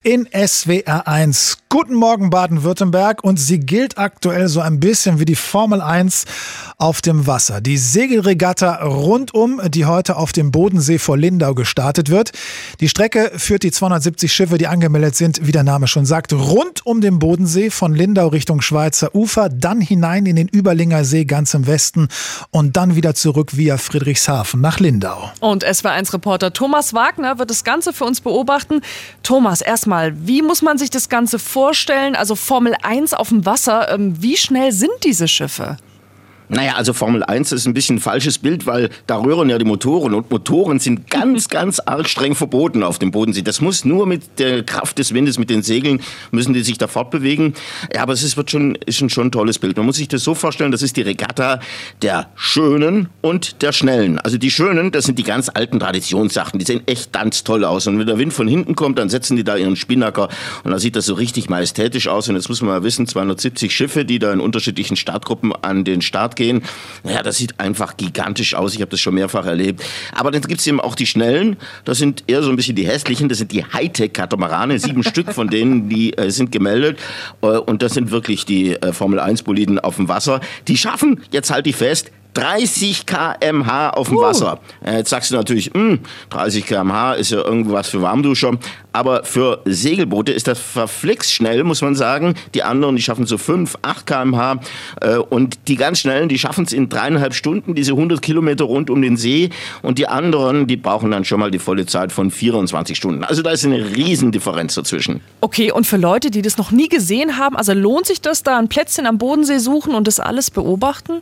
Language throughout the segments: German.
In SWR 1. Guten Morgen Baden-Württemberg, und sie gilt aktuell so ein bisschen wie die Formel 1 auf dem Wasser. Die Segelregatta rundum, die heute auf dem Bodensee vor Lindau gestartet wird. Die Strecke führt die 270 Schiffe, die angemeldet sind, wie der Name schon sagt, rund um den Bodensee von Lindau Richtung Schweizer Ufer, dann hinein in den Überlinger See ganz im Westen und dann wieder zurück via Friedrichshafen nach Lindau. Und SWR 1-Reporter Thomas Wagner wird das Ganze für uns beobachten. Thomas, erstmal, wie muss man sich das Ganze vorstellen? Also Formel 1 auf dem Wasser, wie schnell sind diese Schiffe? Naja, also Formel 1 ist ein bisschen ein falsches Bild, weil da rühren ja die Motoren und Motoren sind ganz arg streng verboten auf dem Bodensee. Das muss nur mit der Kraft des Windes, mit den Segeln, müssen die sich da fortbewegen. Ja, aber es ist schon ein tolles Bild. Man muss sich das so vorstellen, das ist die Regatta der Schönen und der Schnellen. Also die Schönen, das sind die ganz alten Traditionssachen, die sehen echt ganz toll aus. Und wenn der Wind von hinten kommt, dann setzen die da ihren Spinnaker und dann sieht das so richtig majestätisch aus. Und jetzt muss man mal wissen, 270 Schiffe, die da in unterschiedlichen Startgruppen an den Start gehen. Naja, das sieht einfach gigantisch aus. Ich habe das schon mehrfach erlebt. Aber dann gibt es eben auch die Schnellen. Das sind eher so ein bisschen die hässlichen. Das sind die Hightech-Katamarane. 7 Stück von denen, die sind gemeldet. Und das sind wirklich die Formel-1-Boliden auf dem Wasser. Die schaffen, jetzt halte ich fest, 30 km/h auf dem Wasser. Jetzt sagst du natürlich, 30 km/h ist ja irgendwas für Warmduscher. Aber für Segelboote ist das verflixt schnell, muss man sagen. Die anderen, die schaffen so 5, 8 km/h. Und die ganz Schnellen, die schaffen es in 3,5 Stunden, diese 100 Kilometer rund um den See. Und die anderen, die brauchen dann schon mal die volle Zeit von 24 Stunden. Also da ist eine Riesendifferenz dazwischen. Okay, und für Leute, die das noch nie gesehen haben, also lohnt sich das, da ein Plätzchen am Bodensee suchen und das alles beobachten?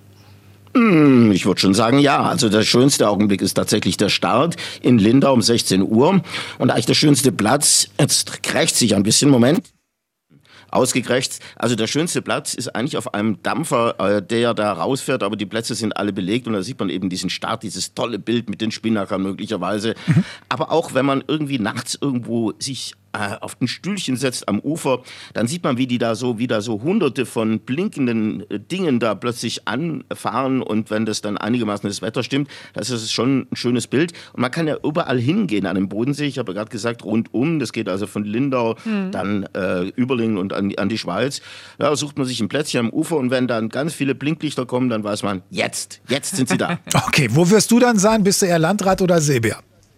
Ich würde schon sagen, ja. Also der schönste Augenblick ist tatsächlich der Start in Lindau um 16 Uhr. Und eigentlich der schönste Platz, jetzt krächzt sich ein bisschen, Moment. Ausgekrächzt. Also der schönste Platz ist eigentlich auf einem Dampfer, der da rausfährt, aber die Plätze sind alle belegt und da sieht man eben diesen Start, dieses tolle Bild mit den Spinnakern möglicherweise. Aber auch wenn man irgendwie nachts irgendwo sich auf ein Stühlchen setzt am Ufer, dann sieht man, wie da so hunderte von blinkenden Dingen da plötzlich anfahren, und wenn das dann einigermaßen das Wetter stimmt, das ist schon ein schönes Bild. Und man kann ja überall hingehen an dem Bodensee, ich habe ja gerade gesagt, rundum, das geht also von Lindau, dann Überlingen und an die Schweiz. Ja, sucht man sich ein Plätzchen am Ufer, und wenn dann ganz viele Blinklichter kommen, dann weiß man, jetzt sind sie da. Okay, wo wirst du dann sein? Bist du eher Landrad oder Seebär?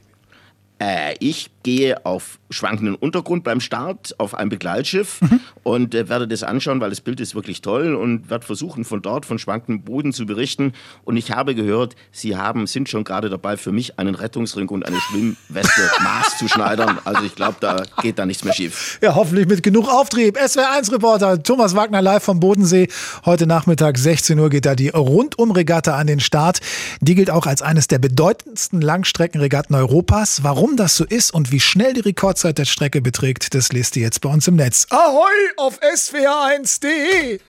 Ich gehe auf schwankenden Untergrund beim Start auf ein Begleitschiff und werde das anschauen, weil das Bild ist wirklich toll, und werde versuchen, von dort, von schwankendem Boden zu berichten. Und ich habe gehört, Sie sind schon gerade dabei, für mich einen Rettungsring und eine Schwimmweste maßzuschneidern. Also ich glaube, da geht da nichts mehr schief. Ja, hoffentlich mit genug Auftrieb. SWR1-Reporter Thomas Wagner live vom Bodensee. Heute Nachmittag 16 Uhr geht da die Rundum-Regatta an den Start. Die gilt auch als eines der bedeutendsten Langstreckenregatten Europas. Warum das so ist und wie schnell die Rekordzeit der Strecke beträgt, das lest ihr jetzt bei uns im Netz. Ahoi auf swr1.de!